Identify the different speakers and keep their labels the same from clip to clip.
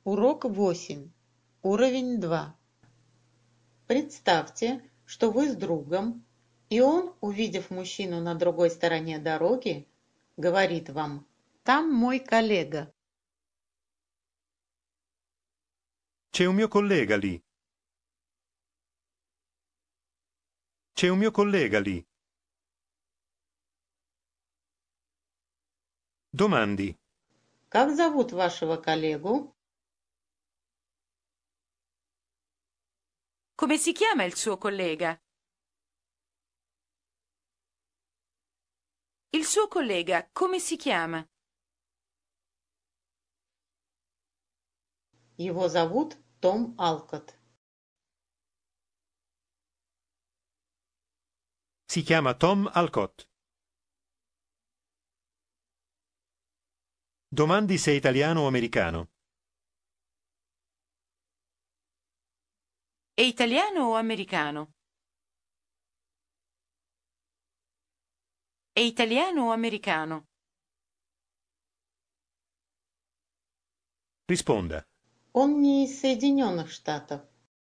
Speaker 1: Урок 8. Уровень 2. Представьте, что вы с другом, и он, увидев мужчину на другой стороне дороги, говорит вам: «Там мой коллега».
Speaker 2: C'è un mio collega lì. C'è un mio collega lì. Domandi.
Speaker 1: Как зовут вашего коллегу?
Speaker 3: Come si chiama il suo collega? Il suo collega come si chiama?
Speaker 1: Его зовут Том Алкот.
Speaker 2: Si chiama Tom Alcott. Domandi se è italiano o americano.
Speaker 3: È italiano o americano? È italiano o americano?
Speaker 2: Risponda.
Speaker 1: Он не из Соединенных Штатов.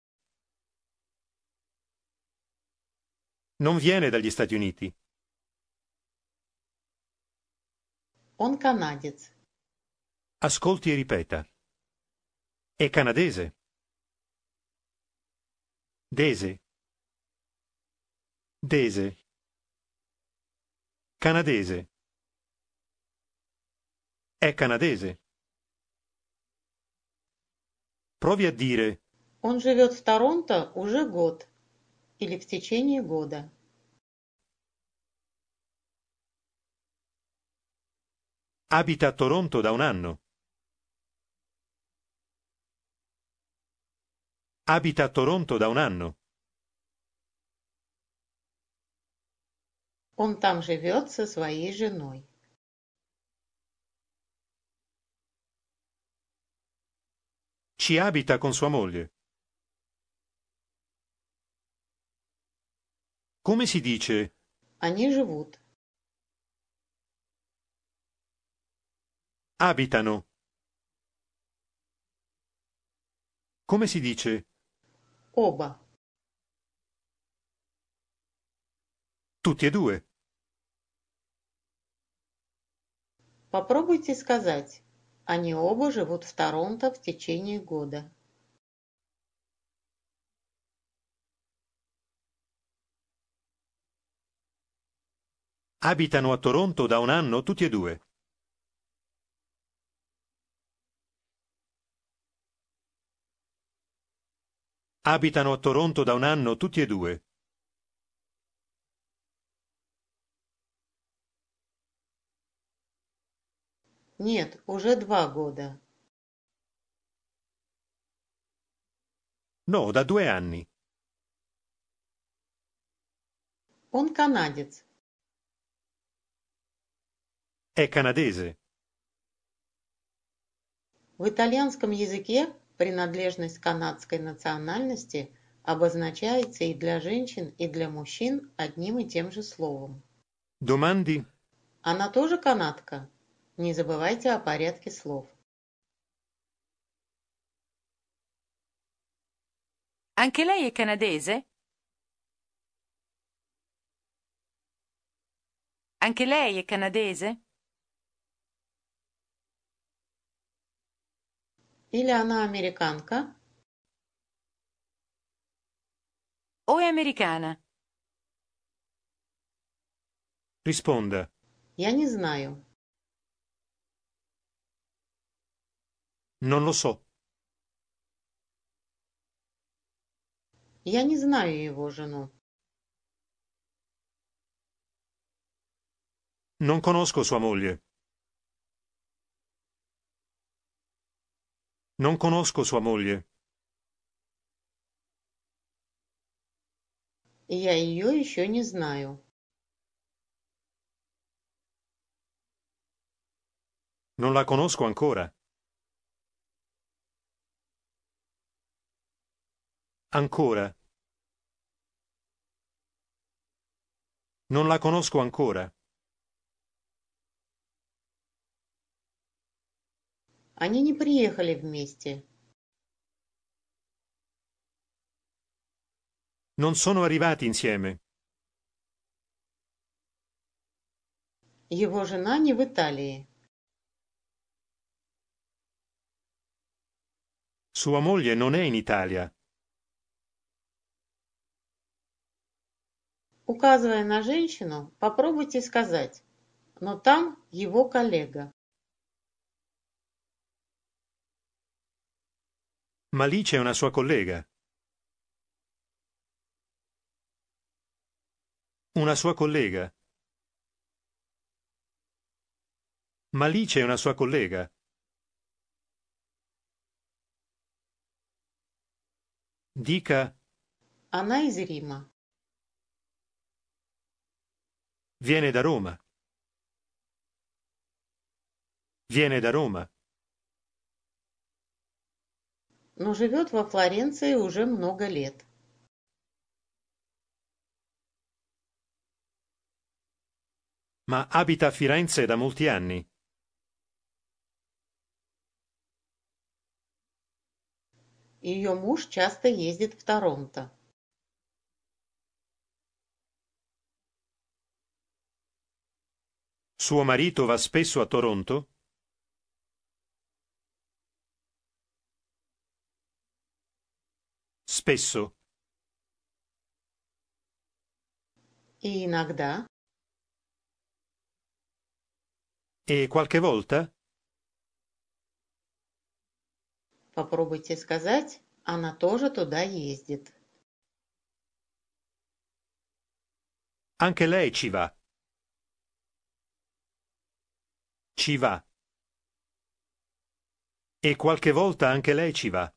Speaker 2: Non viene dagli Stati Uniti.
Speaker 1: Он канадец.
Speaker 2: Ascolti e ripeta. È canadese. Dese. Dese. Canadese. È canadese. Provi a dire
Speaker 1: Он живет в Торонто уже год или в течение года.
Speaker 2: abita a Toronto da un anno. Abita a Toronto da un anno.
Speaker 1: Он там живет со своей женой.
Speaker 2: Ci abita con sua moglie. Come si dice
Speaker 1: Они живут.
Speaker 2: abitano? Come si dice
Speaker 1: Оба.
Speaker 2: tutti e due?
Speaker 1: Попробуйте сказать. Они оба живут в Торонто в течение года.
Speaker 2: Abitano a Toronto da un anno tutti e due. Abitano a Toronto da un anno tutti e due.
Speaker 1: Нет, уже 2 года.
Speaker 2: No, da 2 anni.
Speaker 1: Он канадец.
Speaker 2: È canadese.
Speaker 1: В итальянском языке принадлежность канадской национальности обозначается и для женщин, и для мужчин одним и тем же словом.
Speaker 2: Domandi?
Speaker 1: Она тоже канадка? Не забывайте о порядке слов.
Speaker 3: Anche lei è canadese? Anche lei è canadese?
Speaker 1: Или она американка?
Speaker 3: O è americana?
Speaker 2: Risponda.
Speaker 1: Я не знаю.
Speaker 2: Non lo so.
Speaker 1: Я не знаю его жену.
Speaker 2: Non conosco sua moglie. Non conosco sua moglie.
Speaker 1: И я ее еще не знаю.
Speaker 2: Non la conosco ancora. Ancora. Non la conosco ancora.
Speaker 1: Они не приехали вместе.
Speaker 2: Non sono arrivati insieme.
Speaker 1: Его жена не в Италии.
Speaker 2: Sua moglie non è in Italia.
Speaker 1: Указывая на женщину, попробуйте сказать, но там его коллега.
Speaker 2: Ma lì c'è una sua collega. Una sua collega. Ma lì c'è una sua collega. Dica,
Speaker 1: Она из Рима.
Speaker 2: viene da Roma. Viene da Roma.
Speaker 1: Но живет во Флоренции уже много лет.
Speaker 2: Ma abita a Firenze da molti anni.
Speaker 1: Ее муж часто ездит в Торонто.
Speaker 2: Suo marito va spesso a Toronto? Spesso.
Speaker 1: И иногда
Speaker 2: E qualche volta?
Speaker 1: попробуйте сказать, она тоже туда ездит.
Speaker 2: Anche lei ci va. Ci va. E qualche volta anche lei ci va.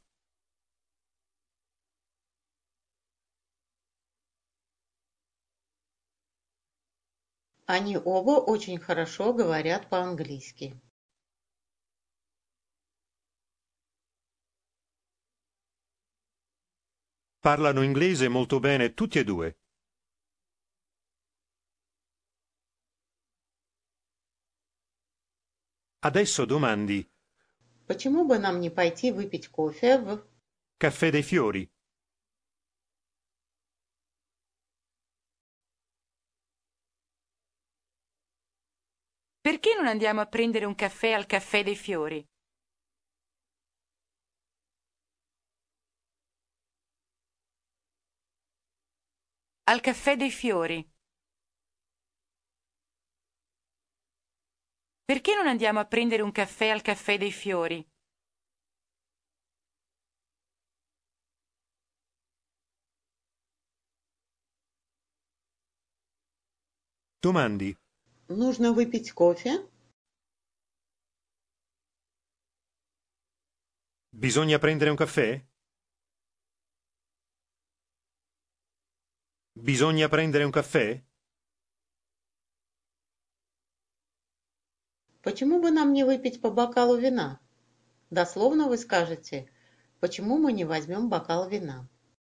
Speaker 1: Они оба очень хорошо говорят по-английски.
Speaker 2: Parlano inglese molto bene tutti e due. Adesso domandi.
Speaker 1: Почему бы нам не пойти выпить кофе в...
Speaker 2: Caffè dei Fiori.
Speaker 3: Perché non andiamo a prendere un caffè al Caffè dei Fiori? Al Caffè dei Fiori. Perché non andiamo a prendere un caffè al Caffè dei Fiori?
Speaker 2: Domandi.
Speaker 1: Нужно выпить кофе?
Speaker 2: Bisogna prendere un caffè? Bisogna prendere un caffè?
Speaker 1: Почему бы нам не выпить по бокалу вина? Дословно вы скажете, почему мы не возьмем бокал вина?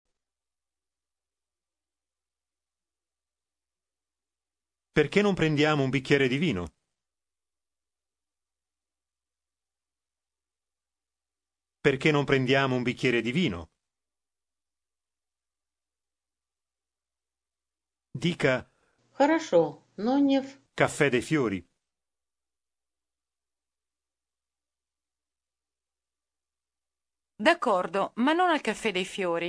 Speaker 2: Perché non prendiamo un bicchiere di vino? Perché non prendiamo un bicchiere di vino? Dica
Speaker 1: Хорошо, но не в...
Speaker 2: Caffè dei Fiori.
Speaker 3: D'accordo, ma non al Caffè dei Fiori.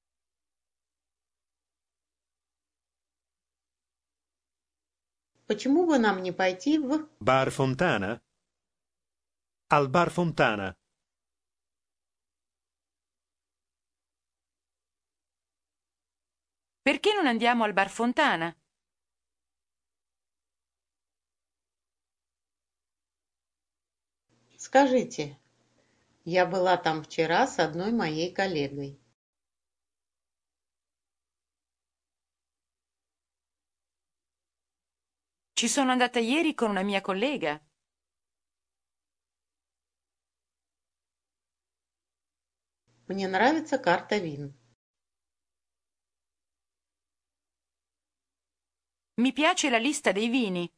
Speaker 1: Почему бы нам не пойти в...
Speaker 2: Bar Fontana? Al Bar Fontana.
Speaker 3: Perché non andiamo al Bar Fontana?
Speaker 1: Скажите, я была там вчера с одной моей коллегой.
Speaker 3: Ci sono andata ieri con una mia collega.
Speaker 1: Мне нравится карта вин.
Speaker 3: Mi piace la lista dei vini.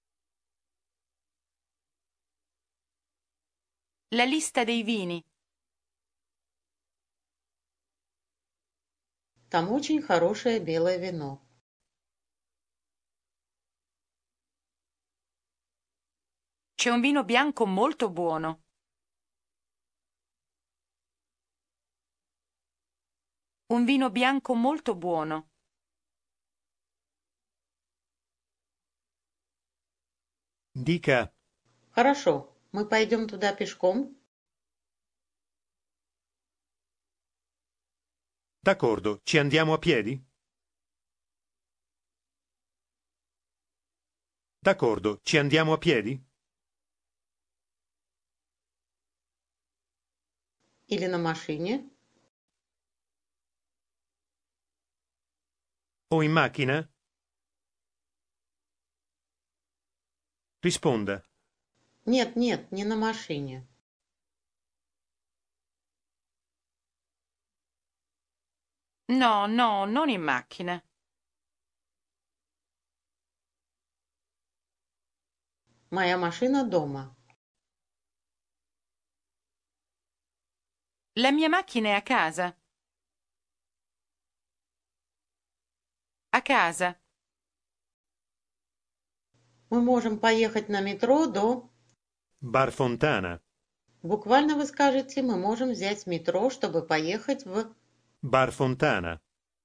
Speaker 3: La lista dei vini.
Speaker 1: Там очень хорошее белое вино.
Speaker 3: C'è un vino bianco molto buono. Un vino bianco molto buono.
Speaker 2: Dica
Speaker 1: Хорошо, мы пойдем туда пешком?
Speaker 2: d'accordo, ci andiamo a piedi? D'accordo, ci andiamo a piedi?
Speaker 1: Или на машине?
Speaker 2: O in macchina? Risponda.
Speaker 1: Нет, нет, не на машине.
Speaker 3: No, no, non in macchina.
Speaker 1: Моя машина дома.
Speaker 3: La mia macchina è a casa. A casa.
Speaker 1: Мы можем поехать на метро до...
Speaker 2: Bar Fontana.
Speaker 1: Буквально вы скажете, мы можем взять метро, чтобы поехать в...
Speaker 2: Bar Fontana.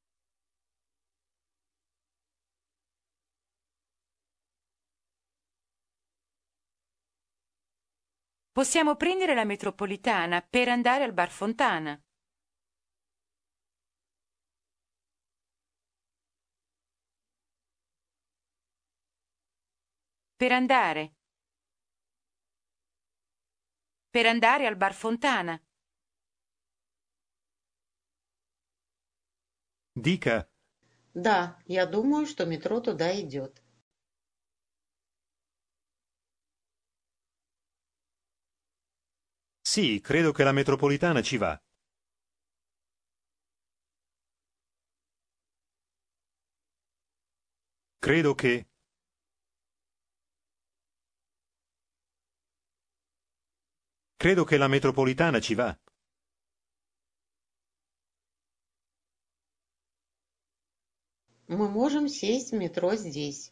Speaker 3: Possiamo prendere la metropolitana per andare al Bar Fontana. Per andare. Per andare al Bar Fontana.
Speaker 2: Dica
Speaker 1: Да, я думаю, что метро туда идет.
Speaker 2: sì, credo che la metropolitana ci va. Credo che... Credo che la metropolitana ci va.
Speaker 1: Мы можем сесть в метро здесь.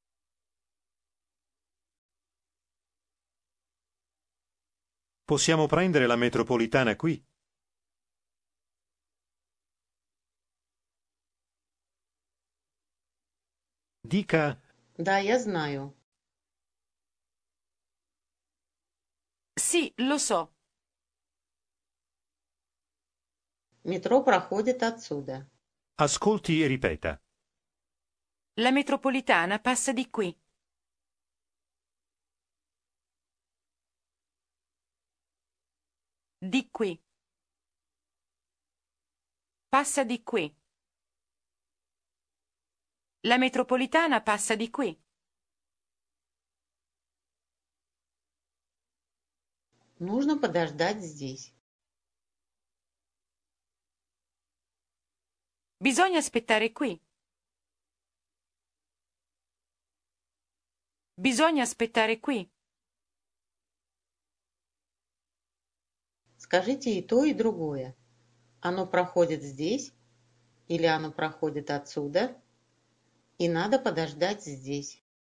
Speaker 2: Possiamo prendere la metropolitana qui? Dica
Speaker 1: Да, я знаю.
Speaker 3: Sì, lo so.
Speaker 1: Метро проходит отсюда.
Speaker 2: ascolti e ripeta.
Speaker 3: La metropolitana passa di qui. Di qui. Passa di qui. La metropolitana passa di qui.
Speaker 1: Нужно подождать здесь.
Speaker 3: Bisogna aspettare qui. Bisogna aspettare qui.
Speaker 1: Скажите и то, и другое. Оно проходит здесь, или оно проходит отсюда, и надо подождать здесь.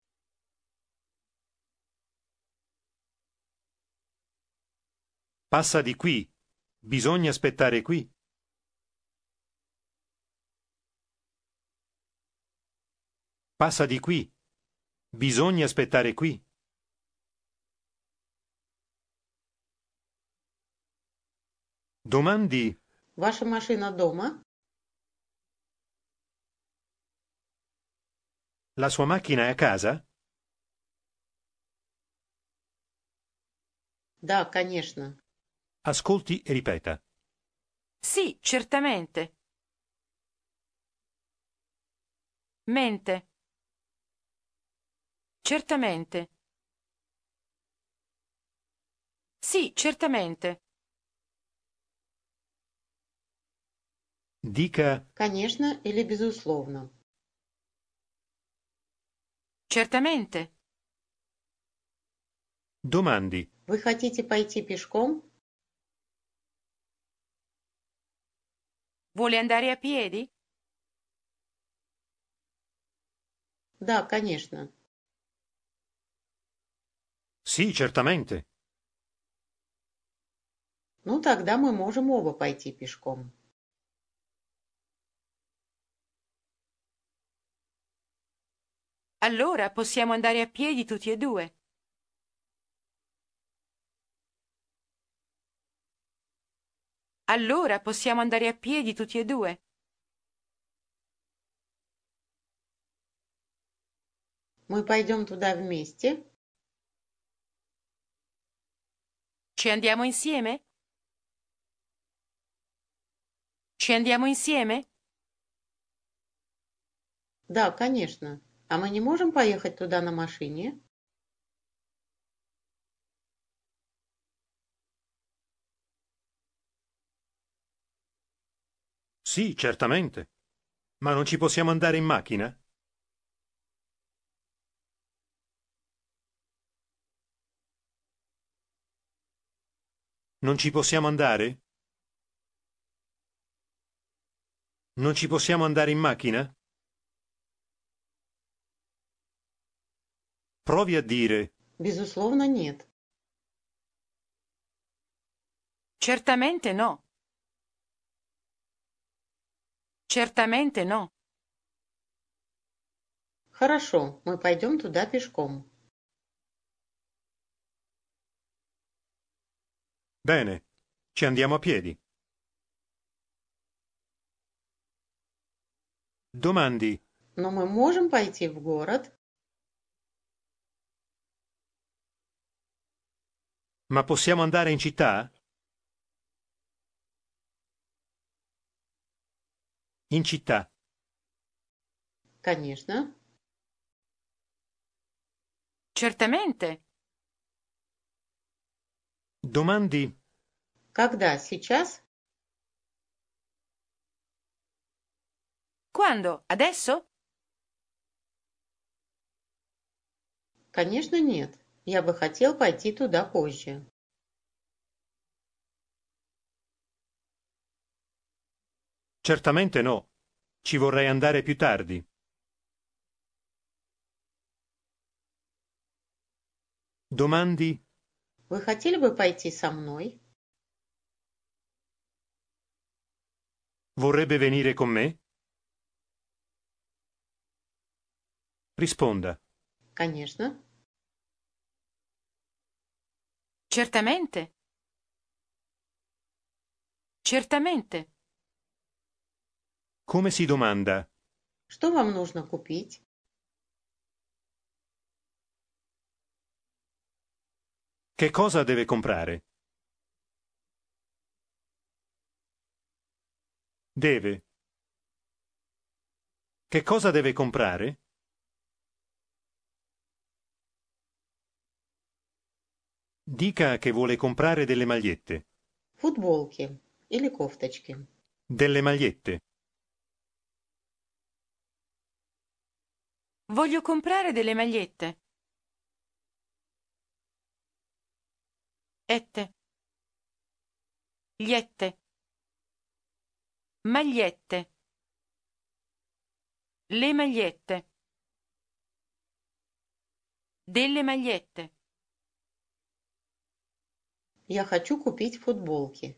Speaker 2: Passa di qui. Bisogna aspettare qui. Passa di qui. Bisogna aspettare qui. Domandi
Speaker 1: Ваша машина дома?
Speaker 2: la sua macchina è a casa?
Speaker 1: Да, конечно.
Speaker 2: Ascolti e ripeta.
Speaker 3: Sì, certamente. Mente. Certamente. Sì, certamente.
Speaker 2: Dica
Speaker 1: Конечно или безусловно.
Speaker 3: Certamente.
Speaker 2: domandi.
Speaker 1: Вы хотите пойти пешком?
Speaker 3: Vuole andare a piedi?
Speaker 1: Да, конечно.
Speaker 2: Sì, certamente.
Speaker 1: Ну, тогда мы можем оба пойти пешком.
Speaker 3: Allora possiamo andare a piedi tutti e due. Allora possiamo andare a piedi tutti e due.
Speaker 1: Мы пойдем туда вместе?
Speaker 3: Ci andiamo insieme? Ci andiamo insieme?
Speaker 1: Да, конечно. А мы не можем поехать туда на машине?
Speaker 2: Sì, certamente. Ma non ci possiamo andare in macchina? Non ci possiamo andare? Non ci possiamo andare in macchina? Provi a dire
Speaker 1: Безусловно, нет.
Speaker 3: Certamente no. Certamente no.
Speaker 1: Хорошо, мы пойдем туда пешком.
Speaker 2: bene, ci andiamo a piedi. Domandi,
Speaker 1: Но мы можем пойти в город?
Speaker 2: ma possiamo andare in città? In città.
Speaker 1: Конечно.
Speaker 3: Certamente.
Speaker 2: Domandi,
Speaker 1: Когда? Сейчас?
Speaker 3: Quando? Adesso?
Speaker 1: Конечно, нет. Я бы хотел пойти туда позже.
Speaker 2: certamente no. Ci vorrei andare più tardi. Domandi,
Speaker 1: Вы хотели бы пойти со мной?
Speaker 2: vorrebbe venire con me? Risponda.
Speaker 1: Конечно.
Speaker 3: Certamente. Certamente.
Speaker 2: Come si domanda?
Speaker 1: Что вам нужно купить?
Speaker 2: Che cosa deve comprare? Deve. Che cosa deve comprare? Dica che vuole comprare delle magliette.
Speaker 1: Футболки или кофточки.
Speaker 2: Delle magliette.
Speaker 3: Voglio comprare delle magliette. Ette. Liette. Magliette. Le magliette. Delle magliette.
Speaker 1: Я хочу купить футболки.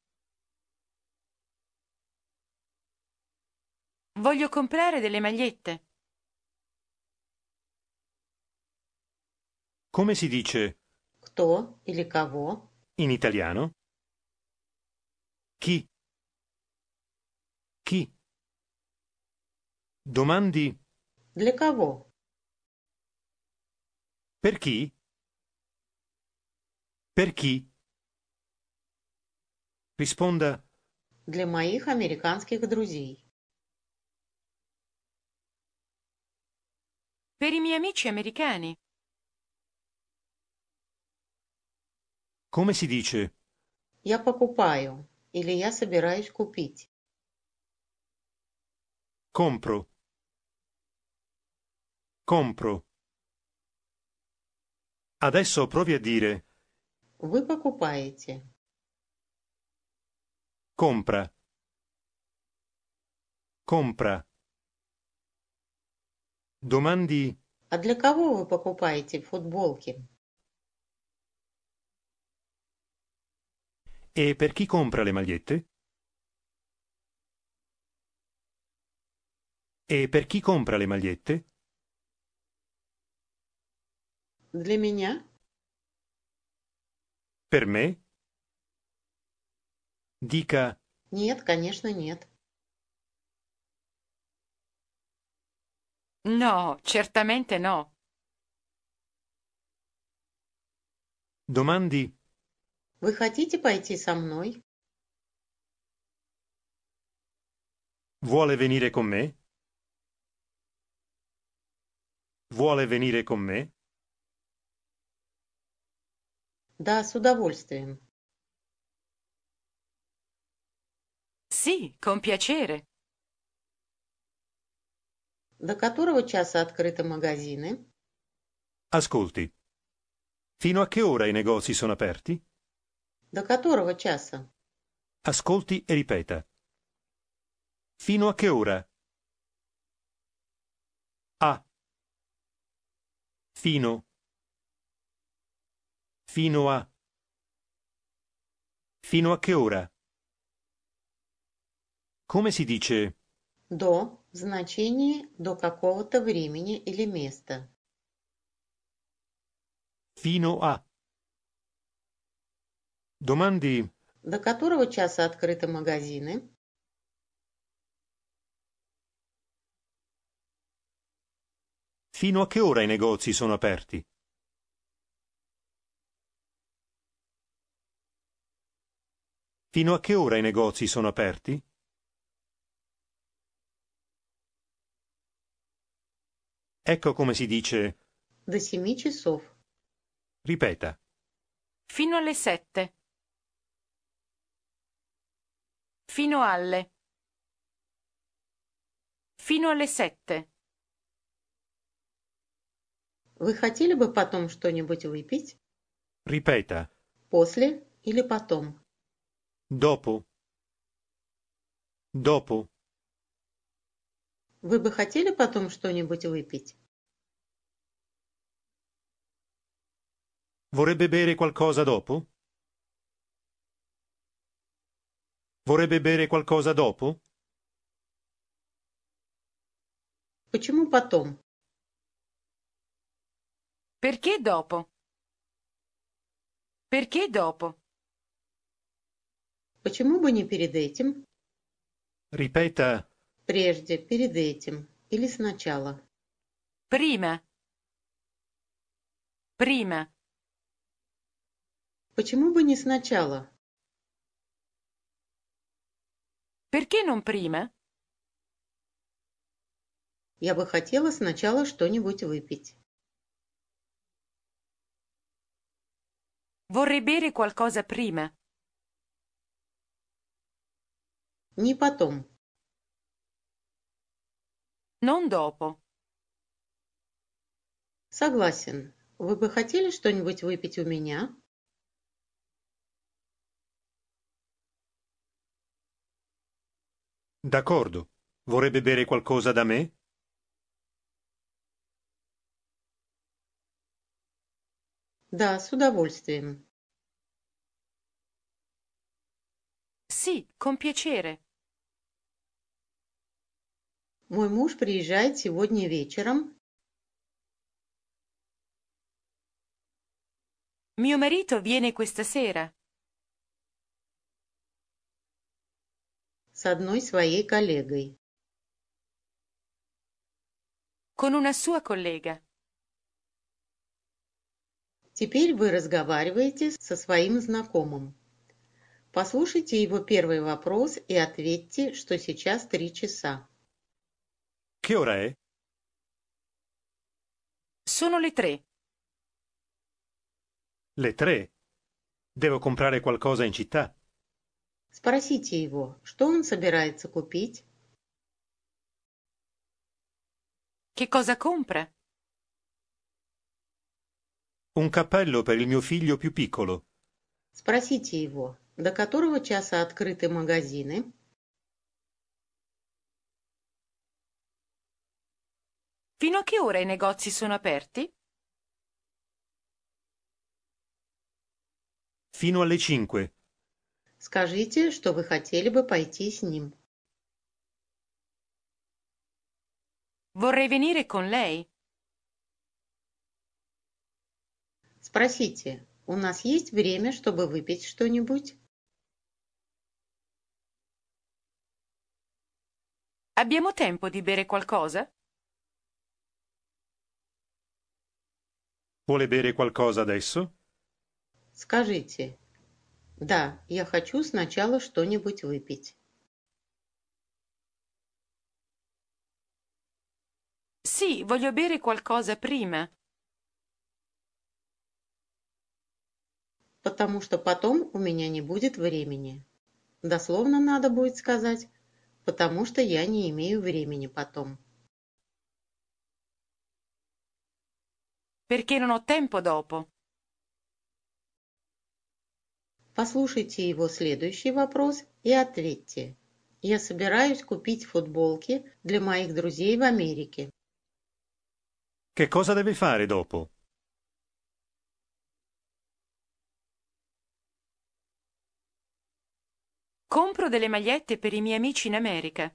Speaker 3: Voglio comprare delle magliette.
Speaker 2: Come si dice
Speaker 1: Кто или кого?
Speaker 2: in italiano? Chi? Chi? Domandi
Speaker 1: Для кого?
Speaker 2: per chi? Per chi? Risponda
Speaker 1: Для моих американских друзей.
Speaker 3: Per i miei amici americani.
Speaker 2: come si dice
Speaker 1: Я покупаю или я собираюсь купить.
Speaker 2: compro. Compro. Adesso provi a dire
Speaker 1: Вы покупаете.
Speaker 2: compra. Compra. Domandi
Speaker 1: А для кого вы покупаете футболки?
Speaker 2: e per chi compra le magliette? E per chi compra le magliette?
Speaker 1: Для меня?
Speaker 2: Per me? Dica
Speaker 1: Нет, конечно, нет.
Speaker 3: No, certamente no.
Speaker 2: domandi
Speaker 1: Вы хотите пойти со мной?
Speaker 2: vuole venire con me? Vuole venire con me?
Speaker 1: Да, с удовольствием.
Speaker 3: Sì, con piacere.
Speaker 1: До которого часа открыты магазины?
Speaker 2: Ascolti, fino a che ora i negozi sono aperti?
Speaker 1: До которого часа?
Speaker 2: Ascolti e ripeta. Fino a che ora? A. Fino. Fino a. Fino a che ora? Come si dice
Speaker 1: До в значении до какого-то времени или места.
Speaker 2: fino a? Domandi
Speaker 1: До которого часа открыты магазины?
Speaker 2: fino a che ora i negozi sono aperti? Fino a che ora i negozi sono aperti? Ecco come si dice.
Speaker 1: До 7 часов.
Speaker 2: Ripeta.
Speaker 3: Fino alle 7. Fino alle. Fino alle 7.
Speaker 1: Вы хотели бы потом что-нибудь выпить?
Speaker 2: Ripeta.
Speaker 1: После или потом?
Speaker 2: Dopo. Dopo.
Speaker 1: Вы бы хотели потом что-нибудь выпить?
Speaker 2: Vorrebbe bere qualcosa dopo? Vorrebbe bere qualcosa dopo?
Speaker 1: Почему потом?
Speaker 3: Perché dopo? Perché dopo?
Speaker 1: Почему бы не перед этим?
Speaker 2: Ripeta.
Speaker 1: Прежде, перед этим или сначала?
Speaker 3: Prima. Prima.
Speaker 1: Почему бы не сначала?
Speaker 3: Perché non prima?
Speaker 1: Я бы хотела сначала что-нибудь выпить.
Speaker 3: Vorrei bere qualcosa prima.
Speaker 1: Не потом.
Speaker 3: Non dopo.
Speaker 1: Согласен. Вы бы хотели что-нибудь выпить у меня?
Speaker 2: D'accordo. Vorrebbe bere qualcosa da me?
Speaker 1: Да, с удовольствием.
Speaker 3: Sì, con piacere.
Speaker 1: Мой муж приезжает сегодня вечером.
Speaker 3: Mio marito viene questa sera
Speaker 1: С одной своей коллегой.
Speaker 3: con una sua collega.
Speaker 1: Теперь вы разговариваете со своим знакомым. Послушайте его первый вопрос и ответьте, что сейчас 3 часа.
Speaker 2: Che ora è?
Speaker 3: Sono le 3.
Speaker 2: Le 3. Devo comprare qualcosa in città.
Speaker 1: Спросите его, что он собирается купить.
Speaker 3: Che cosa compra?
Speaker 2: Un cappello per il mio figlio più piccolo.
Speaker 1: Спросите его, до которого часа открыты магазины.
Speaker 3: Fino a che ora i negozi sono aperti?
Speaker 2: Fino alle 5.
Speaker 1: Скажите, что вы хотели бы пойти с ним.
Speaker 3: Vorrei venire con lei.
Speaker 1: Спросите, у нас есть время, чтобы выпить что-нибудь?
Speaker 3: Abbiamo tempo di bere qualcosa?
Speaker 2: Vuole bere qualcosa adesso?
Speaker 1: Скажите, да, я хочу сначала что-нибудь выпить.
Speaker 3: Sì, voglio bere qualcosa prima.
Speaker 1: Потому что потом у меня не будет времени. Дословно надо будет сказать, потому что я не имею времени потом.
Speaker 3: Perché non ho tempo dopo.
Speaker 1: Послушайте его следующий вопрос и ответьте. Я собираюсь купить футболки для моих друзей в Америке.
Speaker 2: Che cosa deve fare dopo?
Speaker 3: Compro delle magliette per i miei amici in America.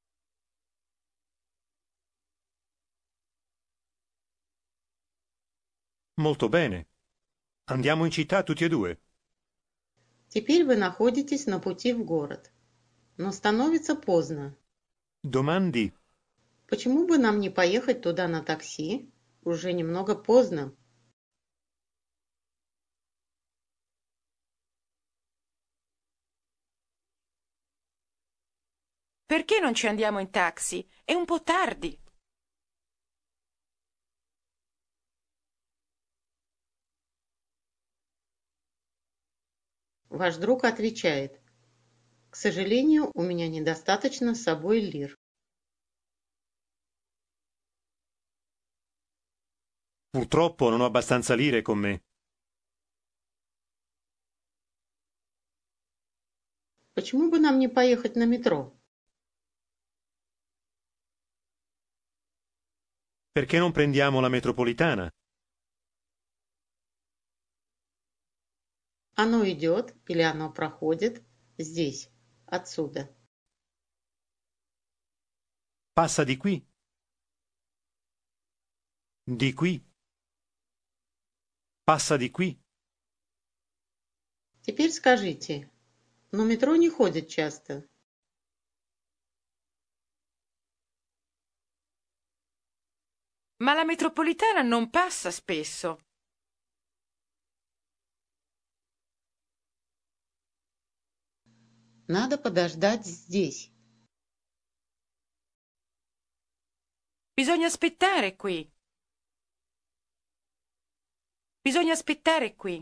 Speaker 2: Molto bene. Andiamo in città tutti e due.
Speaker 1: Теперь вы находитесь на пути в город. Но становится поздно.
Speaker 2: Domandi.
Speaker 1: Почему бы нам не поехать туда на такси? Уже немного поздно.
Speaker 3: Perché non ci andiamo in taxi? È un po' tardi.
Speaker 1: Ваш друг отвечает. К сожалению, у меня недостаточно с собой лир.
Speaker 2: Purtroppo non ho abbastanza lire con me.
Speaker 1: Почему бы нам не поехать на метро?
Speaker 2: Perché non prendiamo la metropolitana?
Speaker 1: Оно идет или оно проходит здесь, отсюда.
Speaker 2: Passa di qui. Di qui. Passa di qui.
Speaker 1: Теперь скажите, но метро не ходит часто.
Speaker 3: Ma la metropolitana non passa spesso.
Speaker 1: Надо подождать здесь.
Speaker 3: Bisogna aspettare qui. Bisogna aspettare qui.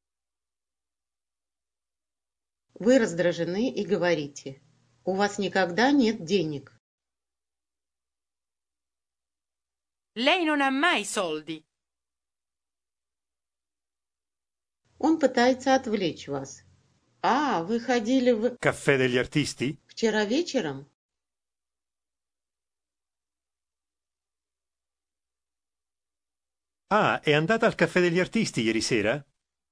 Speaker 1: Вы раздражены и говорите, у вас никогда нет денег.
Speaker 3: Lei non ha mai soldi.
Speaker 1: Он пытается отвлечь вас. А, вы ходили в...
Speaker 2: Caffè degli artisti?
Speaker 1: Вчера вечером?
Speaker 2: Ah, è andata al caffè degli artisti ieri sera?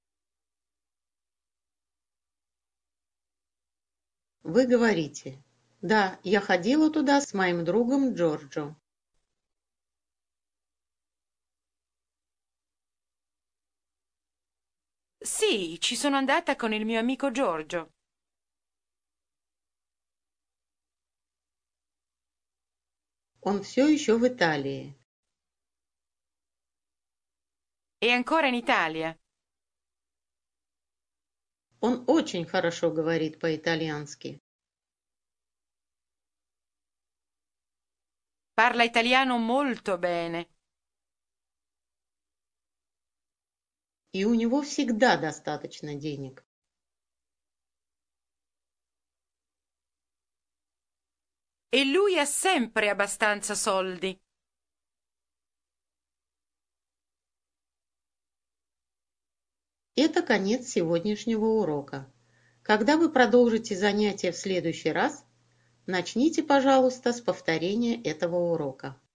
Speaker 1: Вы говорите, да, я ходила туда с моим другом Джорджо.
Speaker 3: Sì, ci sono andata con il mio amico Giorgio.
Speaker 1: Он все еще в Италии.
Speaker 3: È ancora in Italia.
Speaker 1: Он очень хорошо говорит по-итальянски.
Speaker 3: Parla italiano molto bene.
Speaker 1: И у него всегда достаточно денег.
Speaker 3: E lui ha sempre abbastanza soldi.
Speaker 1: Это конец сегодняшнего урока. Когда вы продолжите занятие в следующий раз, начните, пожалуйста, с повторения этого урока.